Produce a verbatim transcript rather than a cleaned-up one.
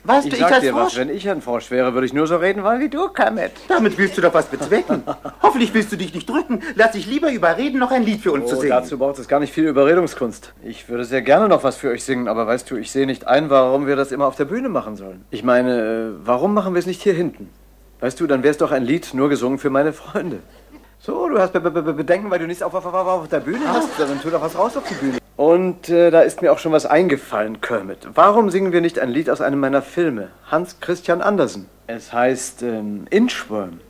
Weißt ich du, sag ich als dir Frosch... was, wenn ich ein Frosch wäre, würde ich nur so reden wollen wie du, Kermit. Damit willst du doch was bezwecken. Hoffentlich willst du dich nicht drücken. Lass dich lieber überreden, noch ein Lied für uns Oh, zu singen. dazu braucht es gar nicht viel Überredungskunst. Ich würde sehr gerne noch was für euch singen, aber weißt du, ich sehe nicht ein, warum wir das immer auf der Bühne machen sollen. Ich meine, äh, warum machen wir es nicht hier hinten? Weißt du, dann wäre es doch ein Lied nur gesungen für meine Freunde. So, du hast Be Be Be Bedenken, weil du nichts auf, auf, auf, auf der Bühne hast. Dann tu doch was raus auf die Bühne. Und äh, da ist mir auch schon was eingefallen, Kermit. Warum singen wir nicht ein Lied aus einem meiner Filme? Hans Christian Andersen. Es heißt ähm, Inchworm.